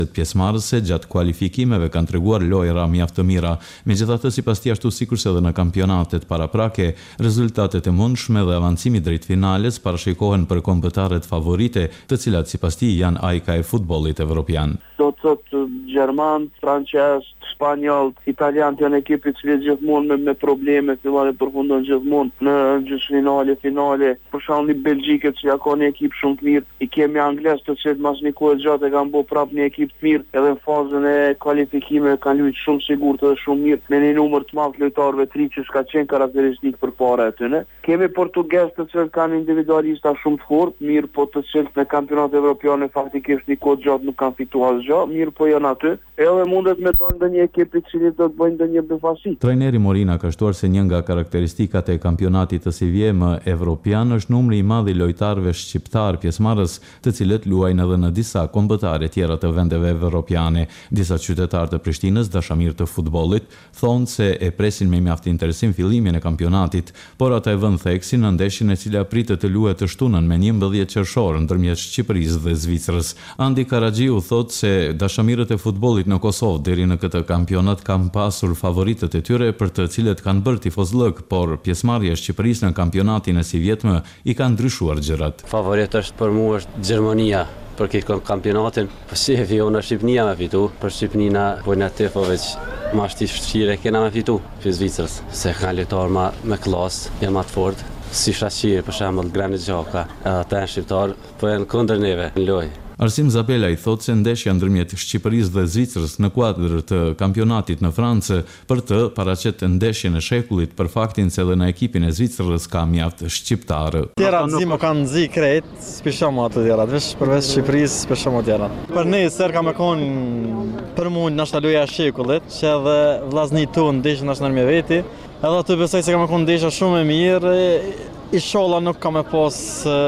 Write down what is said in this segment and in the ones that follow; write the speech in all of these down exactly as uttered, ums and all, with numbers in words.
Pjesëmarrëse gjatë kualifikimeve kanë treguar lojra mjaft të mira. Megjithatë, sipas tij ashtu sikurse edhe në kampionatet paraprake, rezultatet e mundshme dhe avancimi drejt finales parashikohen për kombëtarët favorite, të cilat sipas tij janë ajka e futbollit evropian. Do të thotë gjerman, francez, spanjoll, italian janë ekipet që gjithmonë me, me probleme, fillon e përfundon gjithmonë në gjysmëfinale, finale. Për shembull Belgjikët që ja ka një ekip shumë të mirë, i kemi anglez të cilët mas një kohë gjatë e kanë bërë prapë një ekip të mirë, edhe në fazën e kualifikimeve kanë luajtur shumë sigurt dhe shumë mirë, me një numër të madh lojtarëve të ri që s'ka qenë karakteristik përpara aty, ne. Kemi portugezë të cilët kanë individualista shumë të fortë, mirë po të cilët në kampionatet evropiane faktikisht një kohë gjatë nuk kanë fituar asgjë, mirë po janë aty. Edhe mundet me tonë ndonjë ekip i cili do të bëjnë ndonjë befasi. Trajneri Morina ka shtuar se një nga karakteristikat e kampionatit të C V M evropian është numri i madh i lojtarëve shqiptar pjesëmarrës, të cilët luajnë edhe në disa kombëtare tjera të vendeve evropiane. Disa qytetarë të Prishtinës, dashamirë të futbollit, thonë se e presin me mjaft interesim fillimin e kampionatit, por ata e vënë theksin në ndeshjen e cila pritet të luhet të shtunën me njëmbëdhjetë qershor ndërmjet Shqipërisë dhe Zvicrës. Andi Karaxhiu thotë se dashamirët e futbollit në Kosovë deri në këtë kampionat kanë pasur favoritët e tyre për të cilët kanë bërë tifozllëk, por pjesëmarrja e Shqipërisë në kampionatin e si vjetmë i ka ndryshuar gjërat. Favorit është për mua është Gjermania për këtë kampionatin. Po si e vjen Shqipëria me fitu, për Shqipërinë po na tifove që ma shti shqire kena me fitu për Zvicrës, se kanë lojtarë ma me klasë, janë ma të fortë. Si Shaqiri, për shembull Granit Xhaka, edhe ata janë shqiptar, po janë kundër neve në lojë. Arsim Zabela i thotë se ndeshja ndërmjet Shqipërisë dhe Zvicrës në kuadër të kampionatit në Francë për të paraqet ndeshjen e shekullit për faktin se edhe në ekipin e Zvicrës ka mjaft shqiptarë. Tjera zi më kanë zi krejt, s'pishamo ato tjerat, veç përveç Shqipërisë s'pishamo tjerat. Për ne sër ka me konë për mund nështë loja e shekullit, që edhe vllazni tu ndeshën është nërmje veti, edhe aty besoj se ka me konë ndeshja shumë e mirë, inshallah nuk ka me pas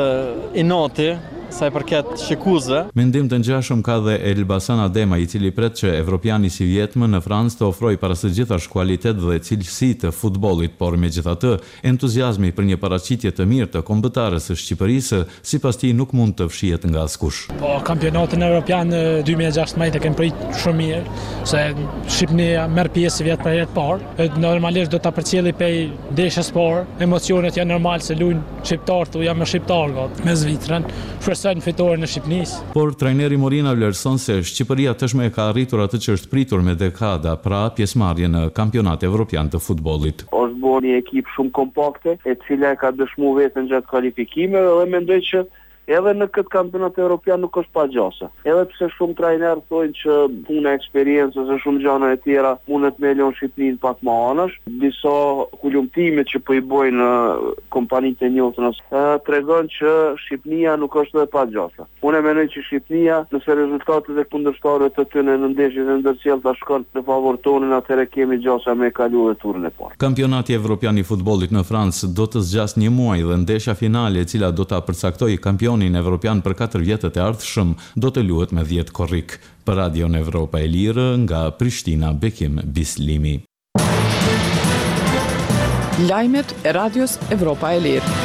inati, sa i përket shikuesve. Mendim të ngjashëm ka dhe Elbasan Adema, i cili pret që evropiani si vjetmë në Francë të ofrojë para së gjithash kualitet dhe cilësi të futbollit, por megjithatë, entuziazmi për një paraqitje të mirë të kombëtarës së Shqipërisë sipas tij nuk mund të fshihet nga askush. Po kampionatin evropian dy mijë e gjashtëdhjetë e kemi prit shumë mirë, se Shqipëria merr pjesë vjet për herë të parë. Normalisht do ta përcjelli pe ndeshjes parë, emocionet janë normal se luajn shqiptar, tu jam me shqiptar gat, me Zvicrën. Në fitore në Shqipërisë. Por trajneri Morina vlerëson se Shqipëria tashmë e ka arritur atë që është pritur me dekada, pra pjesëmarrje në kampionat evropian të futbollit. Është bërë një ekip shumë kompakte, e cila ka dëshmuar veten gjatë kualifikimeve dhe mendoj që edhe në këtë kampionat evropian nuk është pa gjasa. Edhe pse shumë trajnerë thonë që puna e eksperiencës e shumë gjëra e tjera mundet me lënë Shqipërinë pak më anash, disa kulumtime që po i bojnë kompanitë e njohura tregon që Shqipëria nuk është edhe pa gjasa. Unë mendoj që Shqipëria, nëse rezultatet e kundërshtarëve të tyre në ndeshjet e ndërcjellta shkon në favor tonë, atëherë kemi gjasa me kaluar turën e parë. Kampionati evropian i futbollit në Francë do të zgjas një muaj dhe ndeshja finale e cila do ta përcaktojë kampion evropian për katër vjetët e ardhshëm do të luhet me dhjetë korrik. Për Radion Evropa e Lirë, nga Prishtina, Bekim Bislimi. Lajmet e Radios Evropa e Lirë.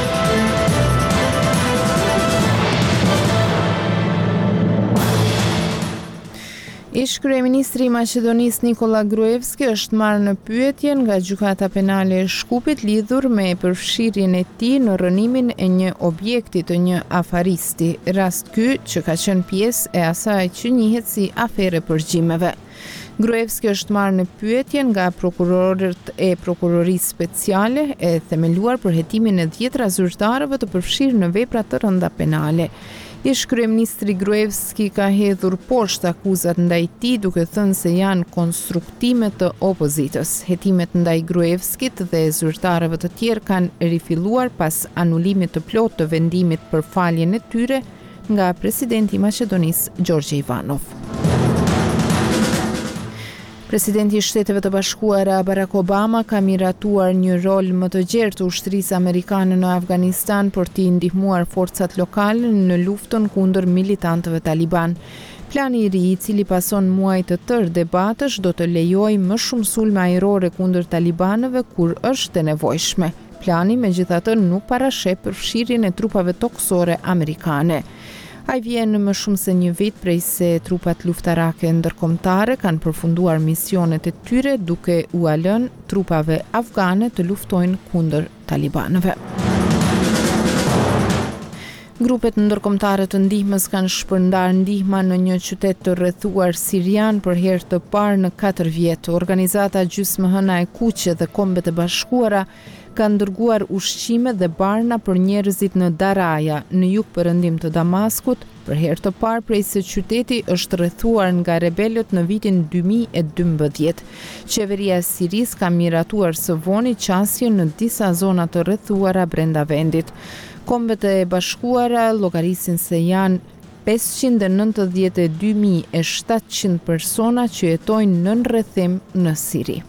Ish kryeministri i Maqedonisë Nikola Gruevski është marrë në pyetje nga Gjykata Penale e Shkupit lidhur me përfshirjen e tij në rënimin e një objekti të një afaristi, rast ky që ka qenë pjesë e asaj që njihet si afere përgjimeve. Gruevski është marrë në pyetje nga prokurorët e prokurorisë speciale e themeluar për hetimin e dhjetra zyrtarëve të përfshirë në vepra të rënda penale. Ish kryeministri Gruevski ka hedhur poshtë akuzat ndaj tij duke thënë se janë konstruktime të opozitës. Hetimet ndaj Gruevskit dhe zyrtarëve të tjerë kanë rifilluar pas anulimit të plotë të vendimit për faljen e tyre nga presidenti i Maqedonisë Gjorgje Ivanov. Presidenti i Shteteve të Bashkuara Barack Obama ka miratuar një rol më të gjerë të ushtrisë amerikane në Afganistan për t'i ndihmuar forcat lokale në luftën kundër militantëve taliban. Plani i ri, i cili pason muaj të tërë debatësh, do të lejojë më shumë sulme ajrore kundër talibanëve kur është e nevojshme. Plani megjithatë nuk parasheh përfshirjen e trupave toksore amerikane. Ai vjen më shumë se një vit prej se trupat luftarake ndërkombëtare kanë përfunduar misionet e tyre duke u lënë trupave afgane të luftojnë kundër talibanëve. Grupet ndërkombëtare të ndihmës kanë shpërndar ndihma në një qytet të rrethuar sirian për herë të parë në katër vjet. Organizata Gjysmëhëna e Kuqe dhe Kombet e Bashkuara kanë dërguar ushqime dhe barna për njerëzit në Daraja, në jug-perëndim të Damaskut, për herë të parë prej se qyteti është rrethuar nga rebelët në vitin dy mijë e dymbëdhjetë. Qeveria e Sirisë ka miratuar së voni qasjen në disa zona të rrethuara brenda vendit. Kombet e Bashkuara llogarisin se janë pesëqind e nëntëdhjetë e dy mijë e shtatëqind persona që jetojnë në rrethim në Siri.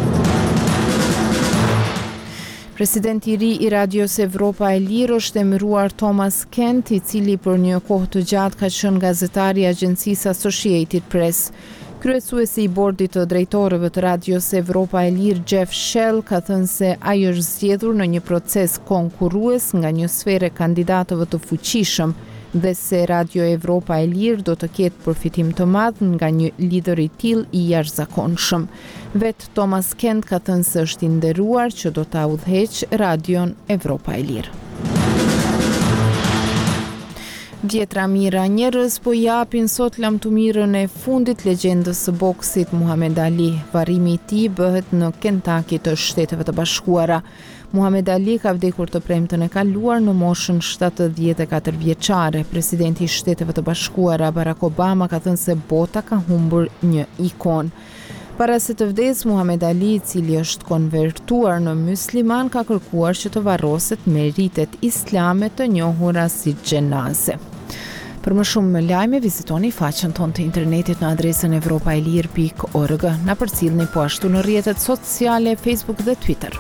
Presidenti i ri i Radios Evropa e Lirë është emëruar Thomas Kent, i cili për një kohë të gjatë ka qenë gazetari i agjencisë Associated Press. Kryesuesi i bordit të drejtorëve të Radios Evropa e Lirë, Jeff Shell, ka thënë se ai është zgjedhur në një proces konkurrues nga një sferë kandidatëve të fuqishëm dhe se Radio Evropa e Lirë do të ketë përfitim të madh nga një lider i tillë i jashtëzakonshëm. Vet Thomas Kent ka thënë se është i nderuar që do ta udhëheqë Radion Evropa e Lirë. Vjetra mira, njerëz po japin sot lamtumirën e fundit legjendës së boksit Muhammad Ali. Varrimi i tij bëhet në Kentucky të Shteteve të Bashkuara. Muhammad Ali ka vdekur të premtën e kaluar në moshën shtatëdhjetë e katër vjeçare. Presidenti i Shteteve të Bashkuara Barack Obama ka thënë se bota ka humbur një ikon. Para se të vdes, Muhammad Ali, i cili është konvertuar në musliman, ka kërkuar që të varroset me ritet islame të njohura si xhenaze. Për më shumë lajme, vizitoni faqen tonë të internetit në adresën evropaelir pikë org. Na përcjellni po ashtu në rrjetet sociale, Facebook dhe Twitter.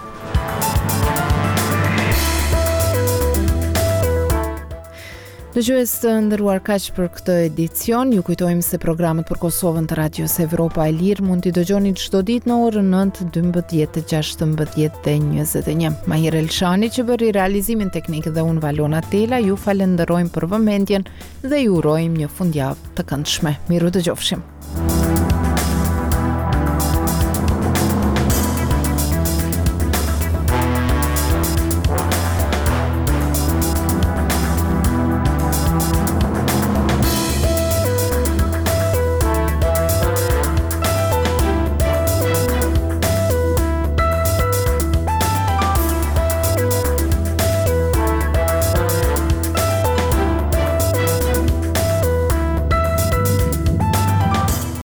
Dëgjues të nderuar, kaq për këtë edicion. Ju kujtojmë se programet për Kosovën të Radios Evropa e Lirë mund t'i dëgjoni çdo ditë në orën nëntë, dymbëdhjetë, gjashtëmbëdhjetë dhe njëzet e një. Mahir Elshani që bëri realizimin teknik dhe unë Valona Tela, ju falenderojmë për vëmendjen dhe ju urojmë një fundjavë të këndshme. Miru dëgjofshim.